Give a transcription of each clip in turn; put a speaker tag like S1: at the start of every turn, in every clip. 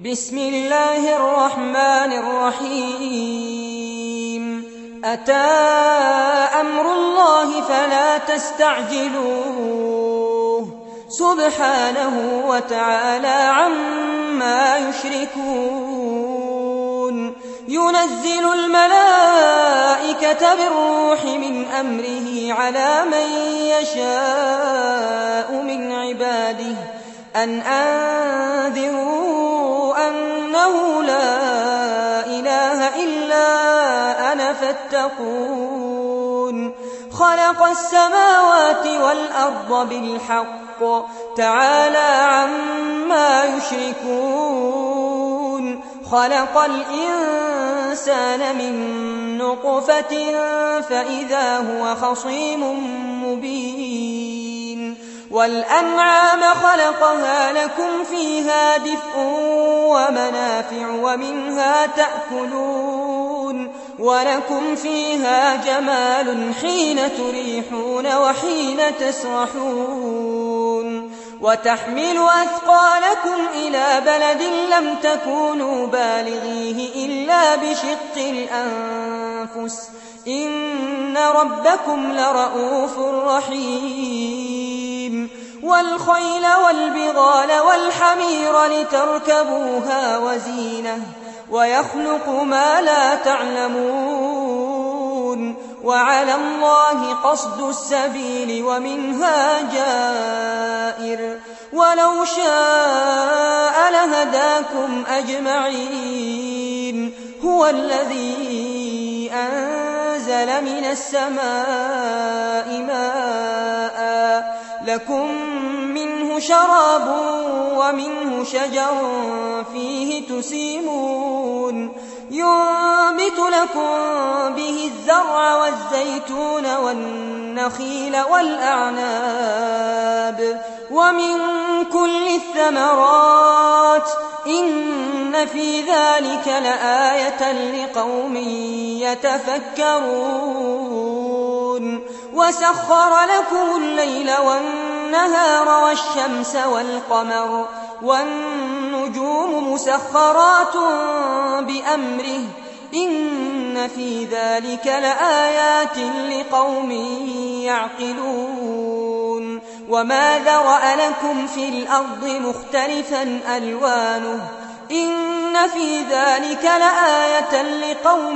S1: بسم الله الرحمن الرحيم أتى أمر الله فلا تستعجلوه سبحانه وتعالى عما يشركون ينزل الملائكة بالروح من أمره على من يشاء من عباده أن أنذروا أنه لا إله إلا أنا فاتقون خلق السماوات والأرض بالحق تعالى عما يشركون خلق الإنسان من نطفة فإذا هو خصيم مبين والأنعام خلقها لكم فيها دفء ومنافع ومنها تأكلون ولكم فيها جمال حين تريحون وحين تسرحون وتحمل أثقالكم إلى بلد لم تكونوا بالغيه إلا بشق الأنفس إن ربكم لرؤوف رحيم والخيل والبغال والحمير لتركبوها وزينة ويخلق ما لا تعلمون وعلى الله قصد السبيل ومنها جائر ولو شاء لهداكم أجمعين هو الذي أنزل من السماء ماء لكم منه شراب ومنه شجر فيه تسيمون ينبت لكم به الزرع والزيتون والنخيل والأعناب ومن كل الثمرات إن في ذلك لآية لقوم يتفكرون وسخر لكم الليل والنهار والشمس والقمر والنجوم مسخرات بأمره إن في ذلك لآيات لقوم يعقلون وما ذرأ لكم في الأرض مختلفا ألوانه إن في ذلك لآية لقوم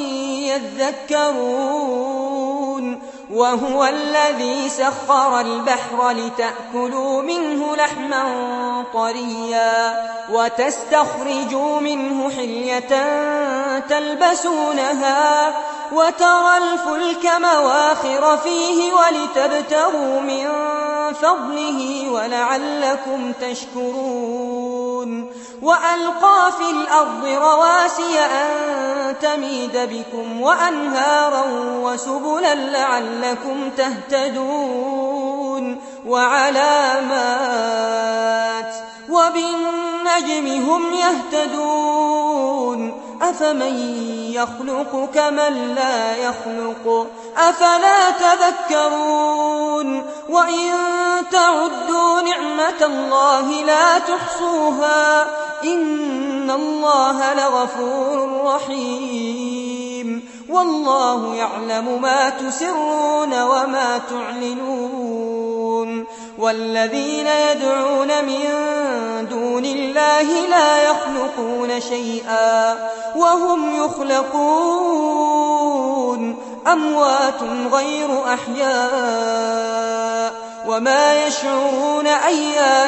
S1: يذكرون وهو الذي سخر البحر لتأكلوا منه لحما طريا وتستخرجوا منه حلية تلبسونها وترى الفلك مواخر فيه ولتبتغوا من فضله ولعلكم تشكرون وألقى في الأرض رواسي أن تميد بكم وأنهارا وسبلا لعلكم تهتدون وعلامات وبالنجم هم يهتدون أفمن يخلق كمن لا يخلق أفلا تذكرون وإن تعدوا نعمة الله لا تحصوها إن الله لغفور رحيم والله يعلم ما تسرون وما تعلنون والذين يدعون من دون الله لا يخلقون شيئا وهم يخلقون أموات غير أحياء وما يشعرون أيان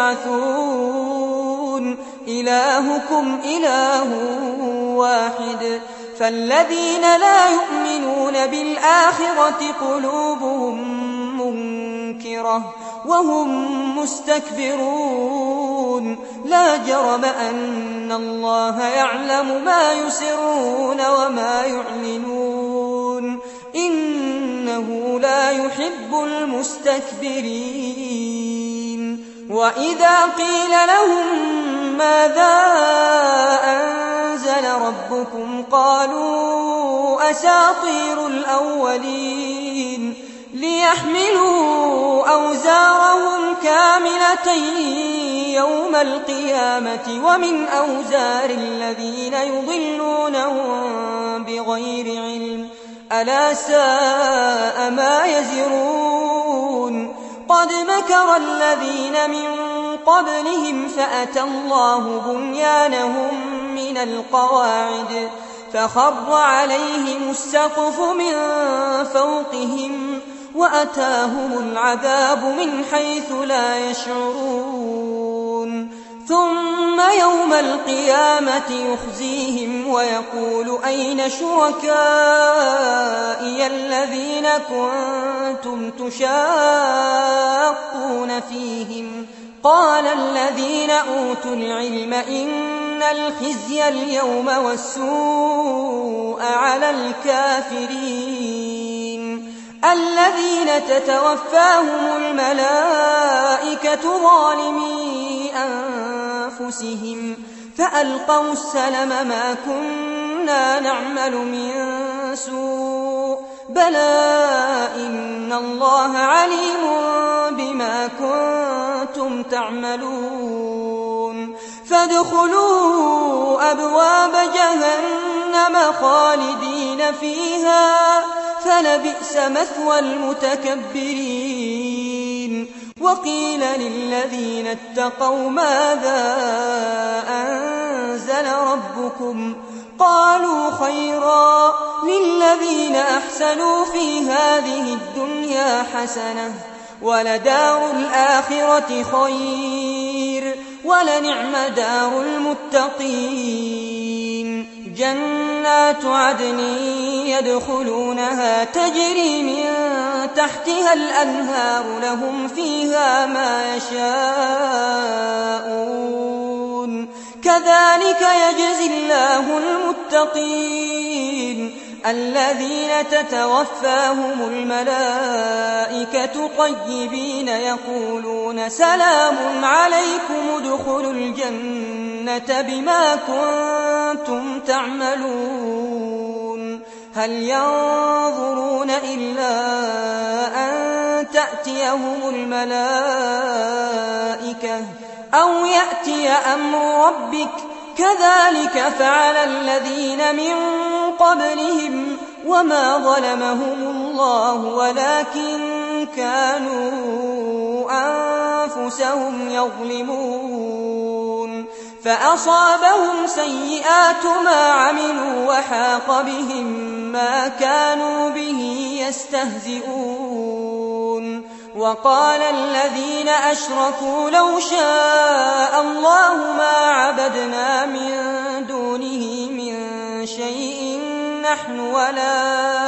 S1: يبعثون إلهكم إله واحد فالذين لا يؤمنون بالآخرة قلوبهم منكرة وهم مستكبرون لا جرم أن الله يعلم ما يسرون وما يعلنون إنه لا يحب المستكبرين وإذا قيل لهم ماذا أنزل ربكم قالوا أساطير الأولين ليحملوا أوزارهم كاملة يوم القيامة ومن أوزار الذين يضلونهم بغير علم ألا ساء ما يزرون قد مكر الذين من قبلهم فأتى الله بنيانهم من القواعد فخر عليهم السقف من فوقهم وأتاهم العذاب من حيث لا يشعرون ثم يوم القيامة يخزيهم ويقول أين شركائي الذين كنتم تشاقون فيهم قال الذين أوتوا العلم إن الخزي اليوم والسوء على الكافرين الذين تتوفاهم الملائكة ظالمي أنفسهم فألقوا السلم ما كنا نعمل من سوء بلى إن الله عليم بما كنتم تعملون فادخلوا أبواب جهنم خالدين فيها فلبئس مثوى المتكبرين وقيل للذين اتقوا ماذا أنزل ربكم قالوا خيرا للذين أحسنوا في هذه الدنيا حسنة ولدار الآخرة خير ولنعم دار المتقين جنات عدن يدخلونها تجري من تحتها الأنهار لهم فيها ما يشاءون كذلك يجزي الله المتقين الذين تتوفاهم الملائكة طيبين يقولون سلام عليكم ادخلوا الجنة بما كنتم تعملون هل ينظرون إلا أن تأتيهم الملائكة أو يأتي أمر ربك كذلك فعل الذين من قبلهم وما ظلمهم الله ولكن كانوا أنفسهم يظلمون فأصابهم سيئات ما عملوا وحاق بهم ما كانوا به يستهزئون وقال الذين أشركوا لو شاء الله ما عبدنا من دونه من شيء نحن ولا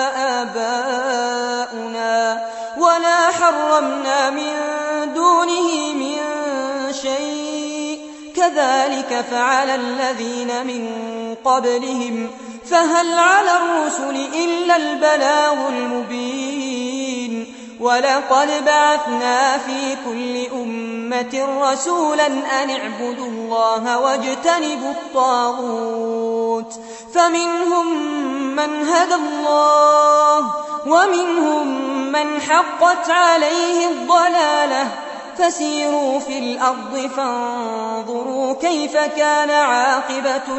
S1: آباؤنا ولا حرمنا من دونه من شيء كذلك فعل الذين من قبلهم فهل على الرسل إلا البلاغ المبين ولقد بعثنا في كل أمة رسولا أن اعبدوا الله واجتنبوا الطاغوت فمنهم من هدى الله ومنهم من حقت عليه الضلالة فسيروا في الأرض فانظروا كيف كان عاقبة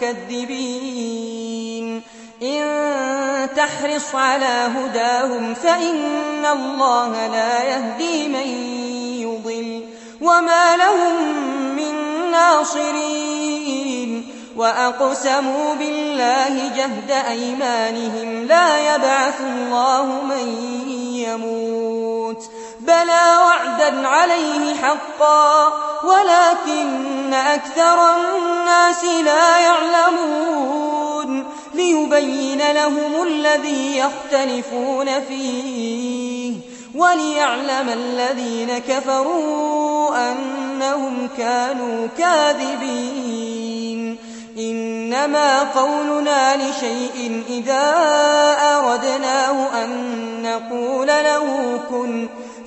S1: المكذبين إن تحرص على هداهم فإن الله لا يهدي من يضل وما لهم من ناصرين وأقسموا بالله جهد أيمانهم لا يبعث الله من يموت بلى وعدا عليه حقا ولكن أكثر الناس لا يعلمون ليبين لهم الذي يختلفون فيه وليعلم الذين كفروا أنهم كانوا كاذبين إنما قولنا لشيء إذا أردناه أن نقول له كن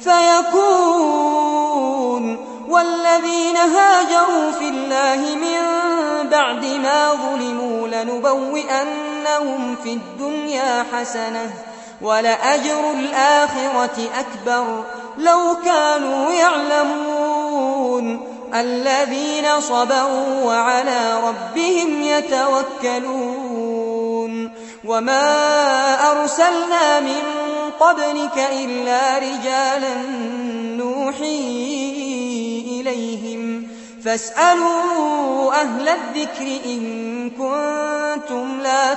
S1: فيكون والذين هاجروا في الله من بعد ما ظلموا لنبوئنهم في الدنيا حسنة ولأجر الآخرة أكبر لو كانوا يعلمون الذين صبروا وعلى ربهم يتوكلون وما أرسلنا من قبلك إلا رجالا نوحي إليهم فاسألوا أهل الذكر إن كنتم لا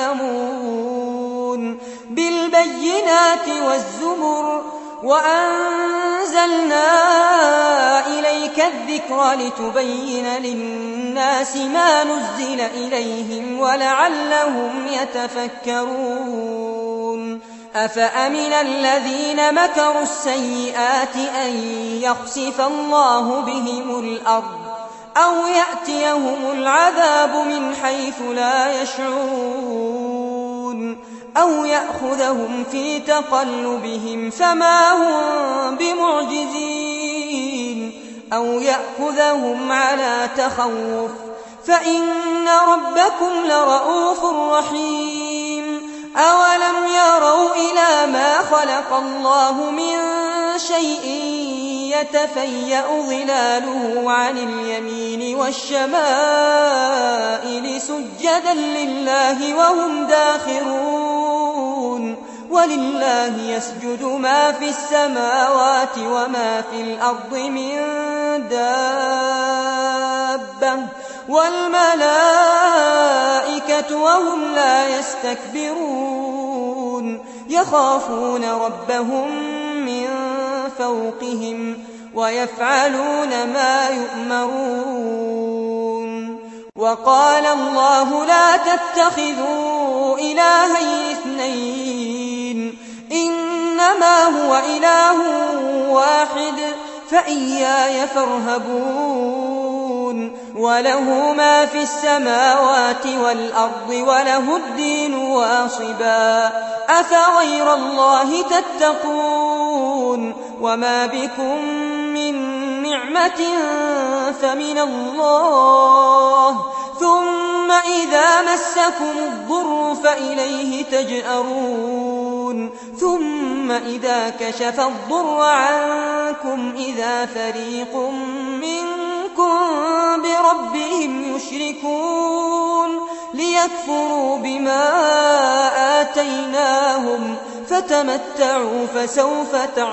S1: تعلمون بالبينات والزبر وأنزلنا إليك الذكر لتبين للناس ما نزل إليهم ولعلهم يتفكرون أفأمن الذين مكروا السيئات أن يخسف الله بهم الأرض أو يأتيهم العذاب من حيث لا يشعرون أو يأخذهم في تقلبهم فما هم بمعجزين أو يأخذهم على تخوف فإن ربكم لرؤوف رحيم أولم يروا إلى ما خلق الله من شيء يتفيأ ظلاله عن اليمين والشمائل سجدا لله وهم داخرون ولله يسجد ما في السماوات وما في الأرض من دابة والملائكة وهم لا يستكبرون يخافون ربهم من فوقهم ويفعلون ما يؤمرون وقال الله لا تتخذوا إلهين اثنين إنما هو إله واحد فإياي فارهبون وله ما في السماوات والأرض وله الدين واصبا أفغير الله تتقون وما بكم من نعمة فمن الله ثم إذا مسكم الضر فإليه تجأرون ثم إذا كشف الضر عنكم إذا فريق منكم بربهم يشركون ليكفروا بما آتيناهم فتمتعوا فسوف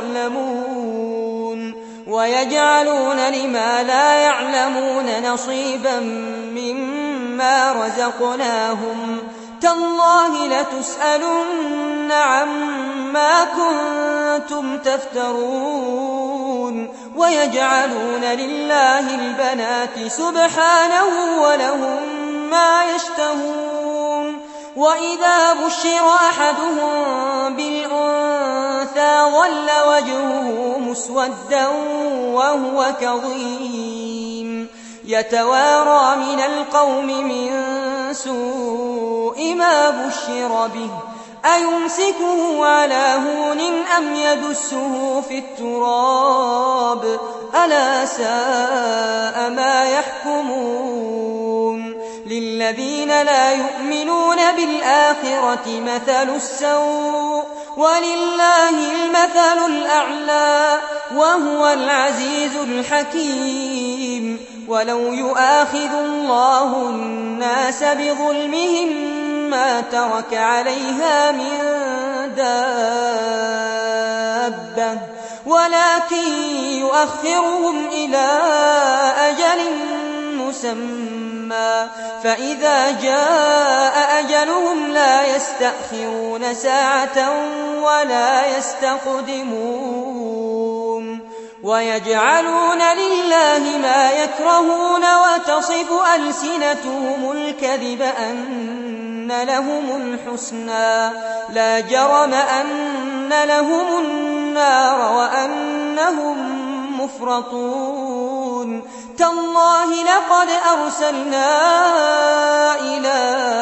S1: تعلمون ويجعلون لما لا يعلمون نصيبا مما رزقناهم تالله لتسألن عما كنتم تفترون ويجعلون لله البنات سبحانه ولهم ما يشتهون وإذا بشر أحدهم بالأنثى ظل وجهه مسودا وهو كظيم يتوارى من القوم من سوء ما بشر به أيمسكه على هون أم يدسه في التراب ألا ساء ما يحكمون للذين لا يؤمنون بالآخرة مثل السوء ولله المثل الأعلى وهو العزيز الحكيم ولو يؤاخذ الله الناس بظلمهم ما ترك عليها من دابة ولكن يؤخرهم إلى أجل مسمى فإذا جاء أجلهم لا يستأخرون ساعة ولا يستقدمون ويجعلون لله ما يكرهون وتصف ألسنتهم الكذب أن لهم الحسنى لا جرم أن لهم النار وأنهم مفرطون تالله لقد أرسلنا إلى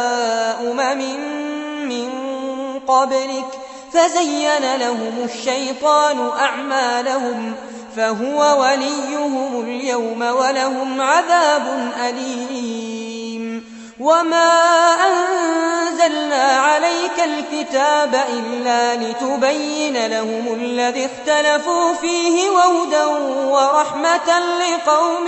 S1: من قبلك فزين لهم الشيطان أعمالهم فهو وليهم اليوم ولهم عذاب أليم وما أنزلنا أنزلنا عليك الكتاب إلا لتبين لهم الذي اختلفوا فيه وهدى ورحمة لقوم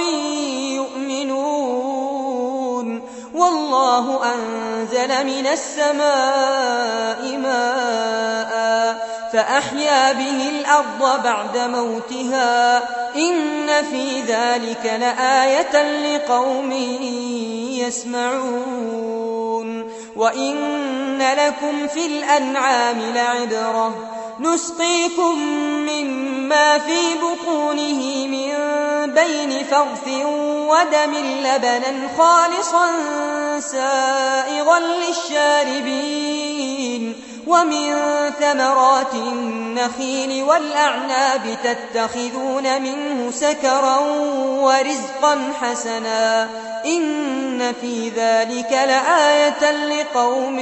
S1: يؤمنون والله أنزل من السماء ماء فأحيا به الأرض بعد موتها إن في ذلك لآية لقوم يسمعون وإن لكم في الأنعام لعبرة نسقيكم مما في بطونه من بين فرث ودم لبنا خالصا سائغا للشاربين ومن ثمرات النخيل والأعناب تتخذون منه سكرا ورزقا حسنا إن في ذلك لآية لقوم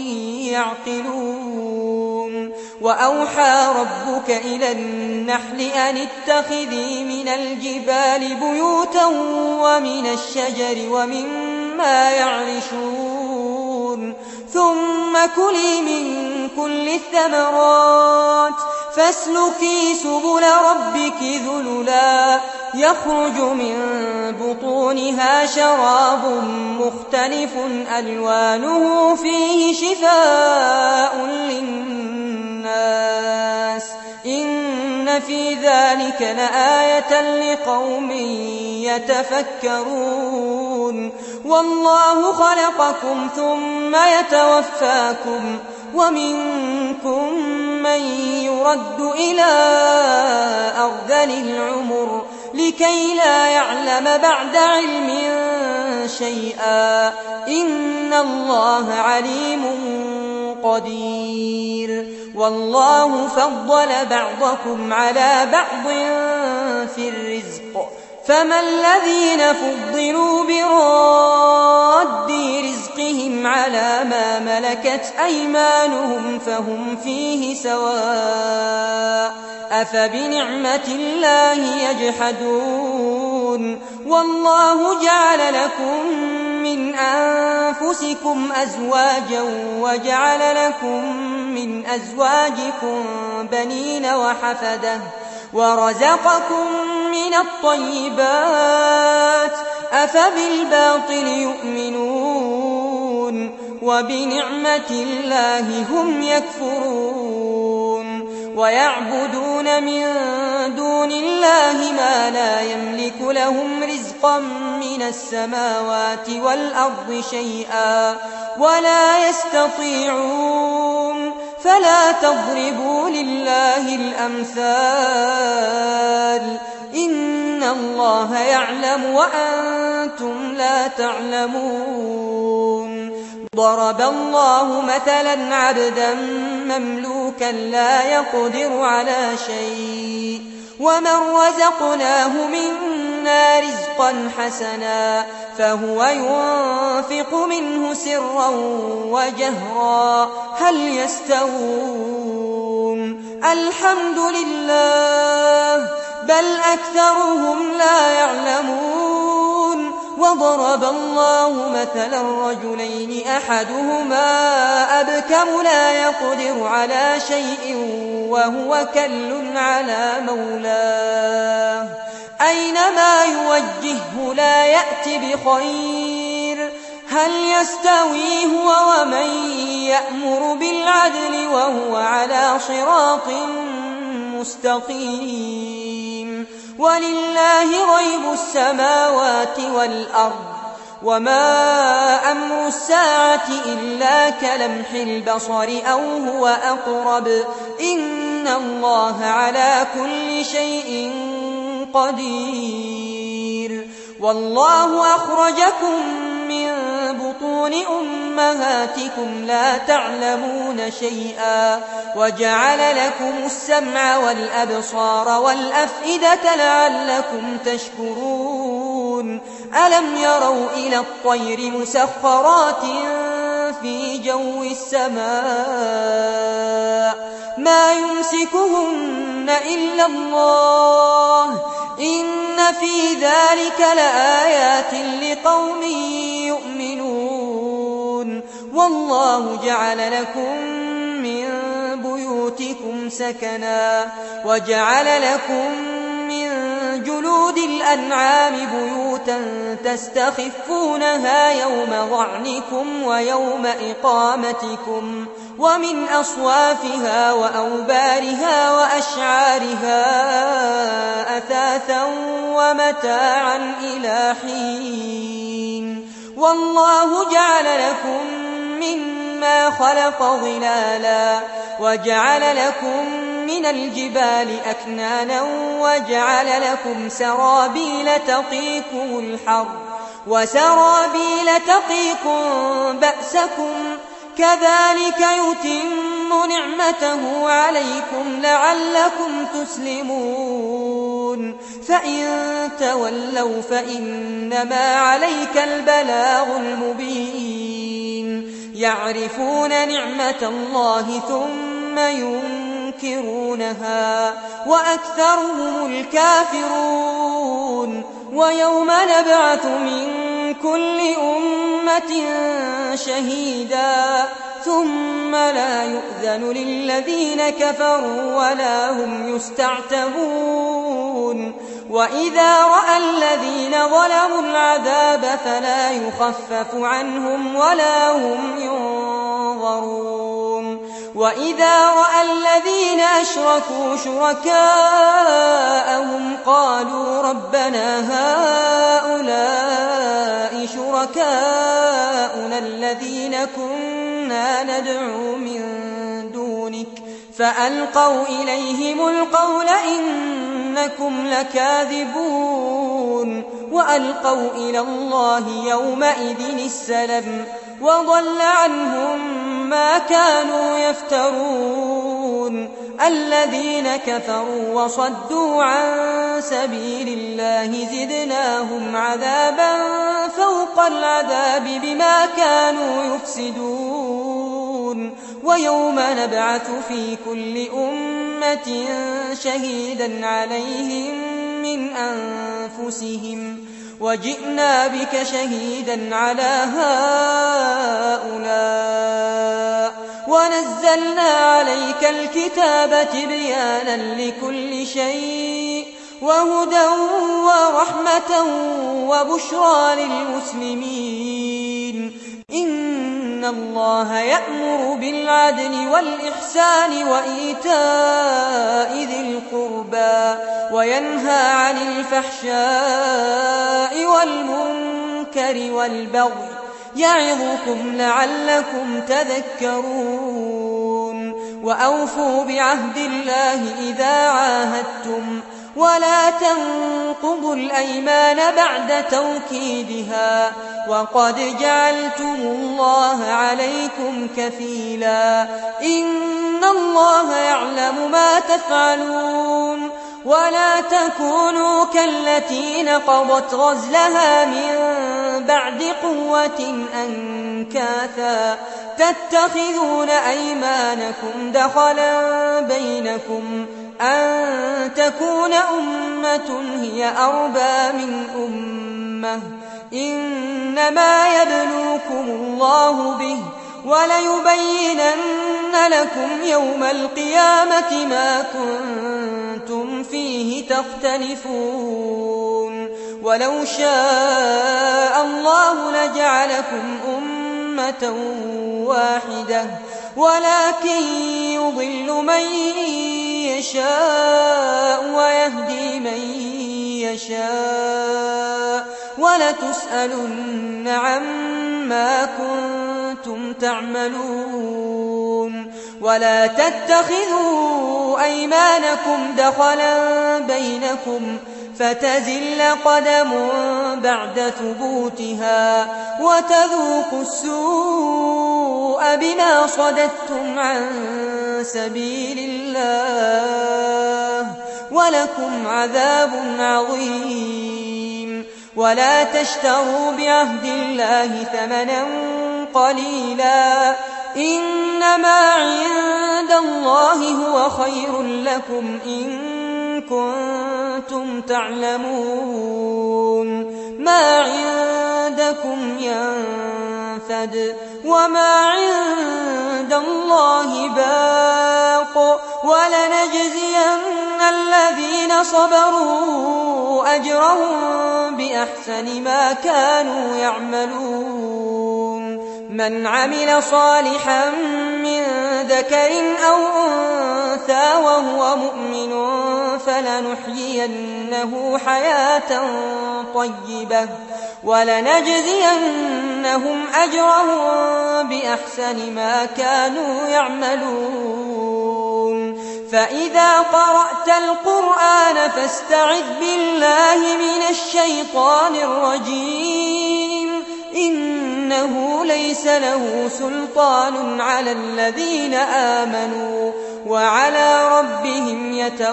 S1: يعقلون وأوحى ربك إلى النحل أن اتخذي من الجبال بيوتا ومن الشجر ومما يعرشون ثم كلي من كل الثمرات فاسلكي سبل ربك ذللا يخرج من بطونها شراب مختلف ألوانه فيه شفاء للناس إن في ذلك لآية لقوم يتفكرون والله خلقكم ثم يتوفاكم ومنكم من يرد إلى أرذل العمر لكي لا يعلم بعد علم شيئا إن الله عليم قدير والله فضل بعضكم على بعض في الرزق فما الذين فضلوا براد رزقهم على ما ملكت أيمانهم فهم فيه سواء أفبنعمة الله يجحدون والله جعل لكم من أنفسكم أزواجا وجعل لكم من أزواجكم بنين وحفدة ورزقكم من الطيبات أفبالباطل يؤمنون وبنعمة الله هم يكفرون ويعبدون من دون الله ما لا يملك لهم رزقا من السماوات والأرض شيئا ولا يستطيعون فلا تضربوا لله الأمثال إن الله يعلم وأنتم لا تعلمون ضرب الله مثلا عبدا مملوكا لا يقدر على شيء ومن رزقناه منا رزقا حسنا فهو ينفق منه سرا وجهرا هل يستوون الحمد لله بل أكثرهم لا يعلمون وضرب الله مثلا رجلين أحدهما أبكم لا يقدر على شيء وهو كل على مولاه أينما يوجهه لا يأتي بخير هل يستوي هو ومن يأمر بالعدل وهو على صراط مستقيم ولله غيب السماوات والأرض وما أمر الساعة إلا كلمح البصر أو هو أقرب إن الله على كل شيء قدير والله أخرجكم من بطون أمهاتكم لا تعلمون شيئا وجعل لكم السمع والأبصار والأفئدة لعلكم تشكرون ألم يروا إلى الطير مسخرات في جو السماء ما يمسكهن إلا الله إن في ذلك لآيات لقوم يؤمنون والله جعل لكم من بيوتكم سكنا وجعل لكم من جلود الأنعام بيوتا تستخفونها يوم ظعنكم ويوم إقامتكم ومن أصوافها وأوبارها وأشعارها أثاثا ومتاعا إلى حين والله جعل لكم مما خلق ظلالا وجعل لكم من الجبال أكنانا وجعل لكم سرابيل تقيكم الحر وسرابيل تقيكم بأسكم كذلك يتم نعمته عليكم لعلكم تسلمون فإن تولوا فإنما عليك البلاغ المبين يعرفون نعمة الله ثم ينكرونها وأكثرهم الكافرون ويوم نبعث من كل أمة شهيدا ثم لا يؤذن للذين كفروا ولا هم يستعتبون وإذا رأى الذين ظلموا العذاب فلا يخفف عنهم ولا هم ينظرون وإذا رأى الذين أشركوا شركاءهم قالوا ربنا هؤلاء شركاؤنا الذين كنا ندعو من دونك فألقوا إليهم القول إنكم لكاذبون وألقوا إلى الله يومئذ السلم وضل عنهم ما كانوا يفترون الذين كفروا وصدوا عن سبيل الله زدناهم عذابا فوق العذاب بما كانوا يفسدون ويوم نبعث في كل أمة شهيدا عليهم من أنفسهم وجئنا بك شهيدا على هؤلاء ونزلنا عليك الكتاب تبيانا لكل شيء وهدى ورحمة وبشرى للمسلمين إن الله يأمر بالعدل والإحسان وإيتاء ذي القربى وينهى عن الفحشاء والمنكر والبغي يعظكم لعلكم تذكرون وأوفوا بعهد الله إذا عاهدتم ولا تنقضوا الأيمان بعد توكيدها وقد جعلتم الله عليكم كفيلا إن الله يعلم ما تفعلون ولا تكونوا كالتي نقضت غزلها من بعد قوة أنكاثا تتخذون أيمانكم دخلا بينكم أن تكون أمة هي أربى من أمة إنما يبلوكم الله به وليبينن لكم يوم القيامة ما كنتم فيه تختلفون ولو شاء الله لجعلكم أمة واحدة ولكن يضل من يشاء ويهدي من يشاء ولتسألن عما كنتم تعملون ولا تتخذوا أيمانكم دخلا بينكم فتزل قدم بعد ثبوتها وتذوقوا السوء بما صددتم عن سبيل الله ولكم عذاب عظيم ولا تشتروا بعهد الله ثمنا قليلا إنما عند الله هو خير لكم إن كنتم تعلمون ما عندكم ينفد ينفد وما عند الله باق ولنجزين الذين صبروا أجرهم بأحسن ما كانوا يعملون من عمل صالحا من ذكر أو أنثى وهو مؤمن فلنحيينه حياة طيبة ولنجزينهم أجرهم بأحسن ما كانوا يعملون فإذا قرأت القرآن فاستعذ بالله من الشيطان الرجيم إنه ليس له سلطان على الذين آمنوا وعلى ربهم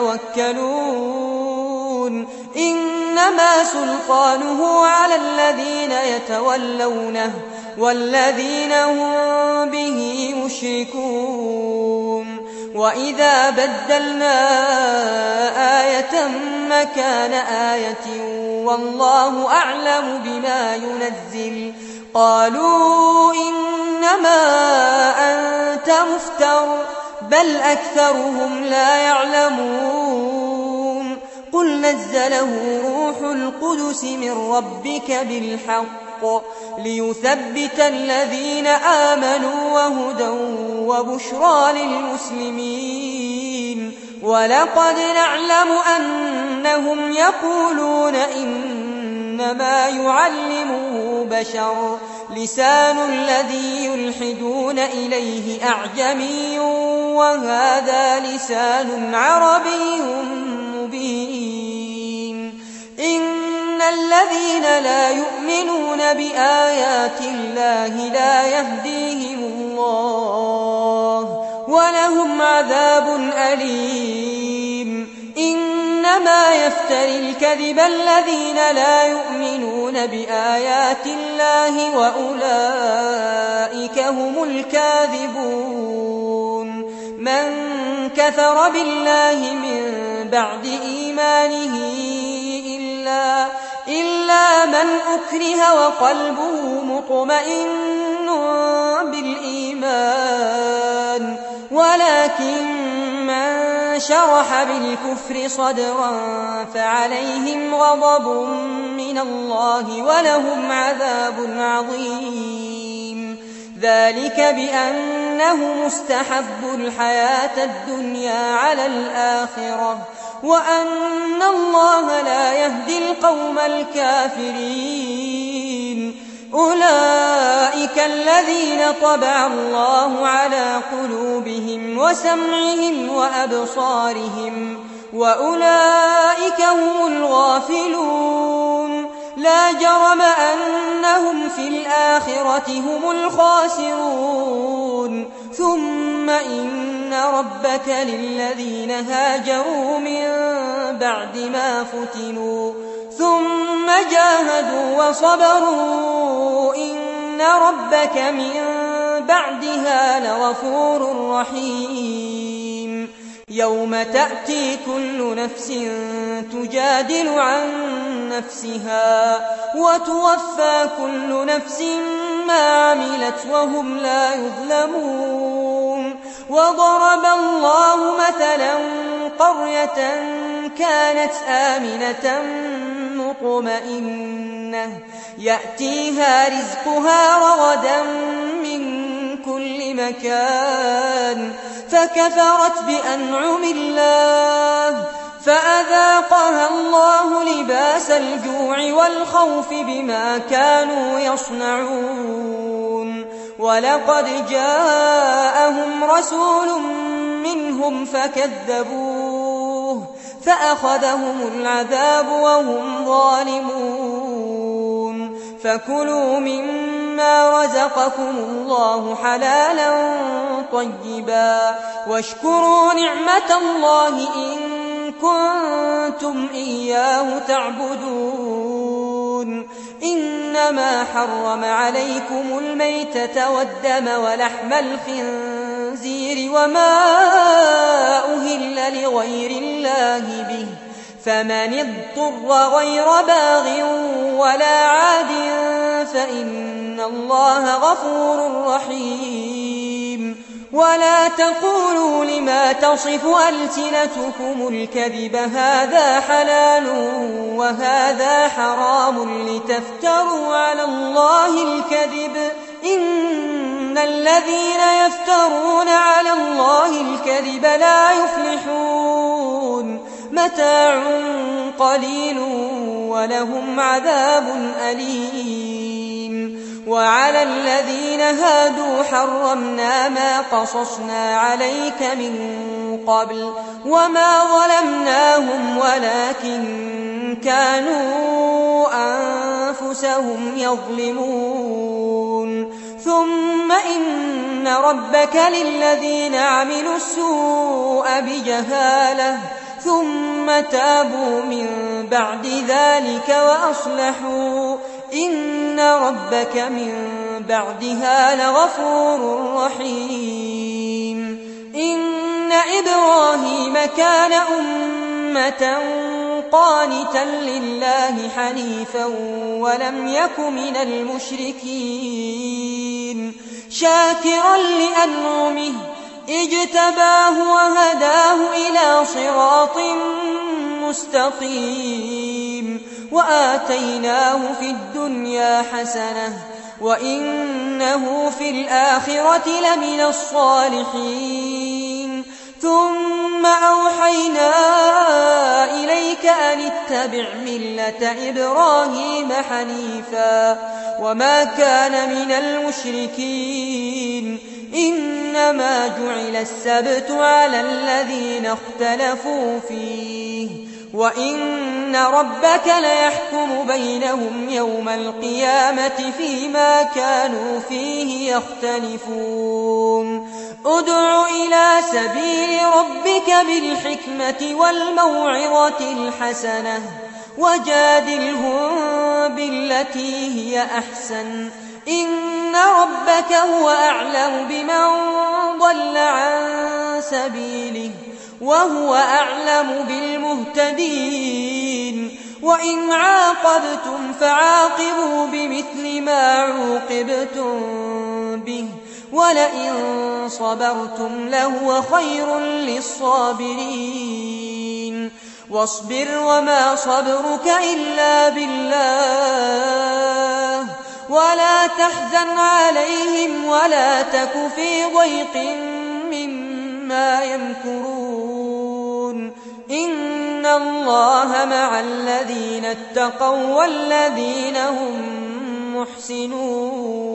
S1: يتوكلون إنما سلطانه على الذين يتولونه والذين هم به مشركون وإذا بدلنا آية مكان آية والله أعلم بما ينزل قالوا إنما أنت مفتر بل أكثرهم لا يعلمون قل نزله روح القدس من ربك بالحق ليثبت الذين آمنوا وهدى وبشرى للمسلمين ولقد نعلم أنهم يقولون إنما يعلمه بشر لسان الذي يلحدون إليه أعجمي وهذا لسان عربي مبين إن الذين لا يؤمنون بآيات الله لا يهديهم الله ولهم عذاب أليم إنما يفتري الكذب الذين لا يؤمنون بآيات الله وأولئك هم الكاذبون من كفر بالله من بعد إيمانه إلا من أكره وقلبه مطمئن بالإيمان ولكن من شرح بالكفر صدرا فعليهم غضب من الله ولهم عذاب عظيم ذلك بأنه مستحب الحياة الدنيا على الآخرة وأن الله لا يهدي القوم الكافرين أولئك الذين طبع الله على قلوبهم وسمعهم وأبصارهم وأولئك هم الغافلون لا جرم أنهم في الآخرة هم الخاسرون ثم إن ربك للذين هاجروا من بعد ما فتنوا ثم جاهدوا وصبروا إن ربك من بعدها لغفور رحيم يوم تأتي كل نفس تجادل عن نفسها وتوفى كل نفس ما عملت وهم لا يظلمون وضرب الله مثلا قرية كانت آمنة مطمئنة يأتيها رزقها رغدا من كل مكان فكفرت بأنعم الله فأذاقها الله لباس الجوع والخوف بما كانوا يصنعون ولقد جاءهم رسول منهم فكذبوه فأخذهم العذاب وهم ظالمون فكلوا مما رزقكم الله حلالا طيبا واشكروا نعمة الله إن كنتم إياه تعبدون إنما حرم عليكم الميتة والدم ولحم الخنزير وما أهل لغير الله به فمن اضطر غير باغ ولا عاد فإن الله غفور رحيم ولا تقولوا لما تصف ألسنتكم الكذب هذا حلال وهذا حرام لتفتروا على الله الكذب إن الذين يفترون على الله الكذب لا يفلحون متاع قليل ولهم عذاب أليم وعلى الذين هادوا حرمنا ما قصصنا عليك من قبل وما ظلمناهم ولكن كانوا أنفسهم يظلمون ثم إن ربك للذين عملوا السوء بجهالة ثم تابوا من بعد ذلك وأصلحوا إن ربك من بعدها لغفور رحيم إن إبراهيم كان أمة قانتا لله حنيفا ولم يك من المشركين شاكرا لأنعمه اجتباه وهداه إلى صراط مستقيم وآتيناه في الدنيا حسنة وإنه في الآخرة لمن الصالحين ثم أوحينا إليك أن اتبع ملة إبراهيم حنيفا وما كان من المشركين إنما جعل السبت على الذين اختلفوا فيه وإن ربك ليحكم بينهم يوم القيامة فيما كانوا فيه يختلفون ادع إلى سبيل ربك بالحكمة والموعظة الحسنة وجادلهم بالتي هي أحسن إن ربك هو أعلم بمن ضل عن سبيله وهو أعلم بالمهتدين وإن عاقبتم فعاقبوا بمثل ما عوقبتم به ولئن صبرتم لهو خير للصابرين واصبر وما صبرك إلا بالله ولا تحزن عليهم ولا تك في ضيق مما يمكرون إن الله مع الذين اتقوا والذين هم محسنون